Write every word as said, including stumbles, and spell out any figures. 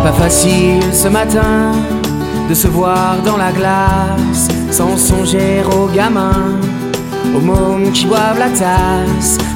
Pas facile ce matin de se voir dans la glace sans songer aux gamins, aux mômes qui boivent la tasse.